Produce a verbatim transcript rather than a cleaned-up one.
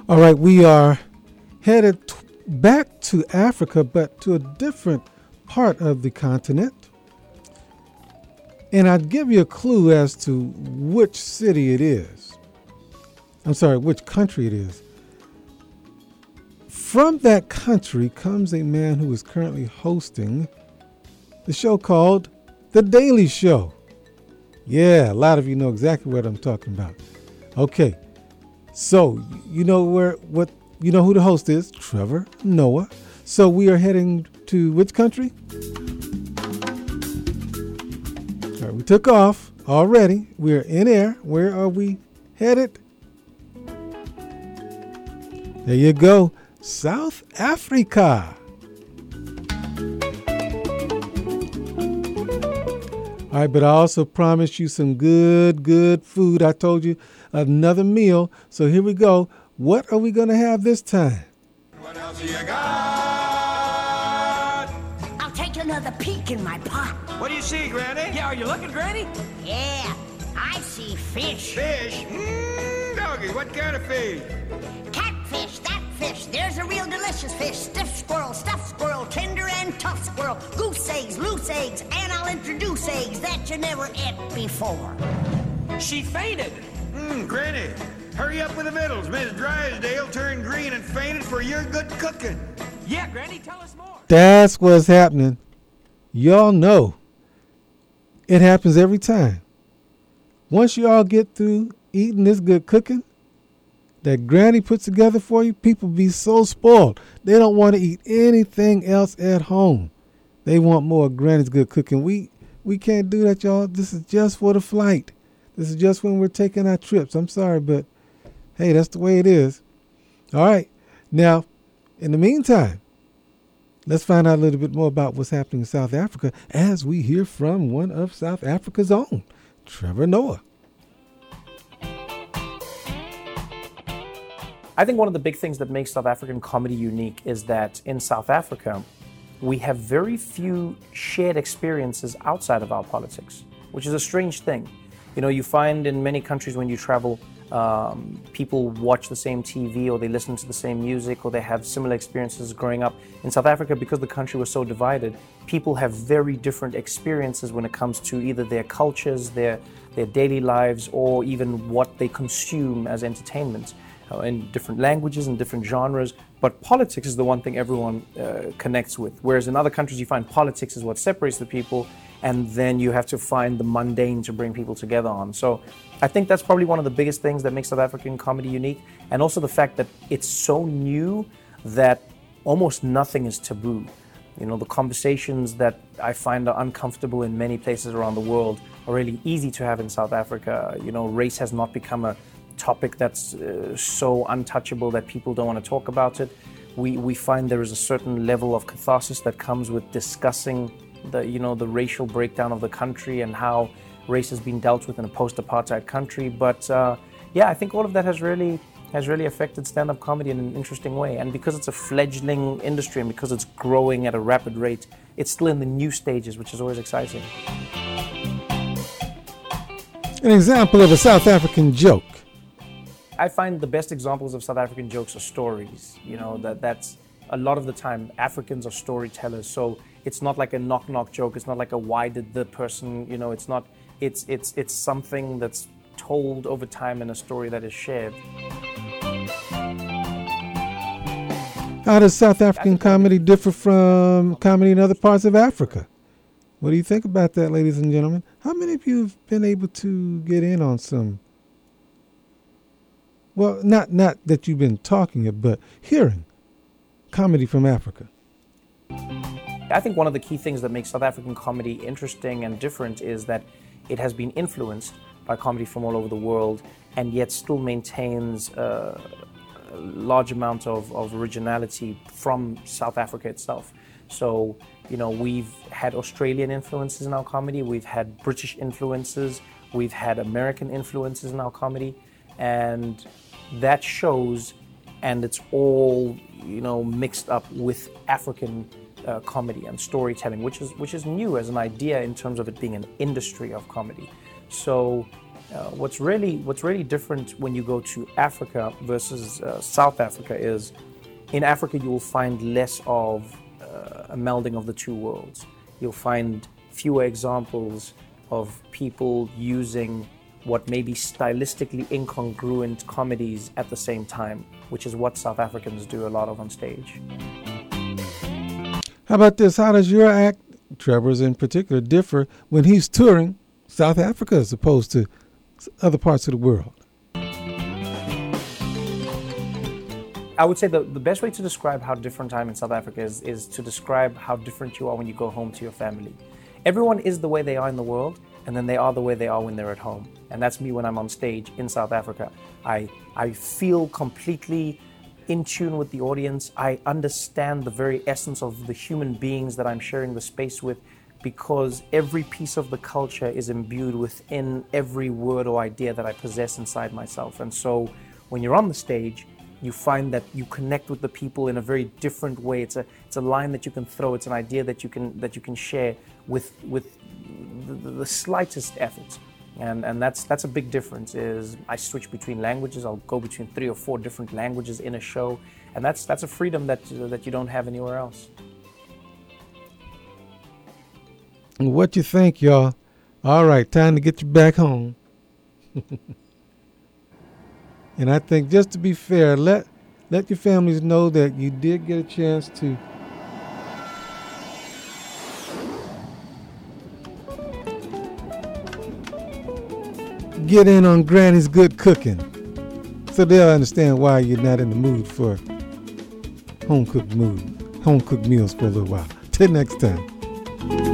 All right, we are headed t- back to Africa, but to a different part of the continent. And I'd give you a clue as to which city it is. I'm sorry, which country it is. From that country comes a man who is currently hosting the show called The Daily Show. Yeah, a lot of you know exactly what I'm talking about. Okay, so you know where what you know who the host is? Trevor Noah. So we are heading to which country? All right, we took off already. We are in air. Where are we headed? There you go. South Africa. All right, but I also promised you some good, good food. I told you another meal. So here we go. What are we going to have this time? What else you got? I'll take another peek in my pot. What do you see, Granny? Yeah, are you looking, Granny? Yeah, I see fish. Fish? Mmm, doggy, what kind of fish? Catfish, that fish. There's a real delicious fish. Stiff squirrel, stuffed squirrel, tender and tough squirrel. Goose eggs, loose eggs, and I'll introduce eggs that you never ate before. She fainted. Mmm, Granny, hurry up with the vittles. Miss Drysdale turned green and fainted for your good cooking. Yeah, Granny, tell us more. That's what's happening. Y'all know it happens every time. Once you all get through eating this good cooking that Granny puts together for you, people be so spoiled. They don't want to eat anything else at home. They want more of Granny's good cooking. We we can't do that, y'all. This is just for the flight. This is just when we're taking our trips. I'm sorry, but hey, that's the way it is. All right. Now, in the meantime, let's find out a little bit more about what's happening in South Africa as we hear from one of South Africa's own, Trevor Noah. I think one of the big things that makes South African comedy unique is that in South Africa, we have very few shared experiences outside of our politics, which is a strange thing. You know, you find in many countries when you travel, um, people watch the same T V or they listen to the same music or they have similar experiences growing up. In South Africa, because the country was so divided, people have very different experiences when it comes to either their cultures, their, their daily lives, or even what they consume as entertainment. Uh, in different languages and different genres, but politics is the one thing everyone uh, connects with. Whereas in other countries you find politics is what separates the people, and then you have to find the mundane to bring people together on. So I think that's probably one of the biggest things that makes South African comedy unique, and also the fact that it's so new that almost nothing is taboo. You know, the conversations that I find are uncomfortable in many places around the world are really easy to have in South Africa. You know, race has not become a topic that's uh, so untouchable that people don't want to talk about it. We we find there is a certain level of catharsis that comes with discussing the you know the racial breakdown of the country and how race has been dealt with in a post-apartheid country. But uh, yeah, I think all of that has really has really affected stand-up comedy in an interesting way. And because it's a fledgling industry and because it's growing at a rapid rate, it's still in the new stages, which is always exciting. An example of a South African joke. I find the best examples of South African jokes are stories. You know, that that's a lot of the time Africans are storytellers. So it's not like a knock-knock joke. It's not like a why did the person, you know, it's not, it's it's it's something that's told over time in a story that is shared. How does South African comedy differ from comedy in other parts of Africa? What do you think about that, ladies and gentlemen? How many of you have been able to get in on some, well, not not that you've been talking it, but hearing comedy from Africa? I think one of the key things that makes South African comedy interesting and different is that it has been influenced by comedy from all over the world and yet still maintains uh, a large amount of, of originality from South Africa itself. So, you know, we've had Australian influences in our comedy, we've had British influences, we've had American influences in our comedy, and that shows, and it's all, you know, mixed up with African uh, comedy and storytelling, which is which is new as an idea in terms of it being an industry of comedy. So Uh, what's really what's really different when you go to Africa versus uh, South Africa is, in Africa you will find less of uh, a melding of the two worlds. You'll find fewer examples of people using what may be stylistically incongruent comedies at the same time, which is what South Africans do a lot of on stage. How about this? How does your act, Trevor's in particular, differ when he's touring South Africa as opposed to other parts of the world? I would say the, the best way to describe how different I am in South Africa is, is to describe how different you are when you go home to your family. Everyone is the way they are in the world, and then they are the way they are when they're at home. And that's me when I'm on stage in South Africa. I, I feel completely in tune with the audience. I understand the very essence of the human beings that I'm sharing the space with, because every piece of the culture is imbued within every word or idea that I possess inside myself. And so when you're on the stage, you find that you connect with the people in a very different way. It's a it's a line that you can throw. It's an idea that you can that you can share with with the, the slightest effort. And and that's that's a big difference. Is I switch between languages. I'll go between three or four different languages in a show, and that's that's a freedom that that you don't have anywhere else. What you think, y'all? All right, time to get you back home. And I think, just to be fair, let let your families know that you did get a chance to get in on Granny's good cooking, so they'll understand why you're not in the mood for home cooked mood, home cooked meals for a little while. Till next time.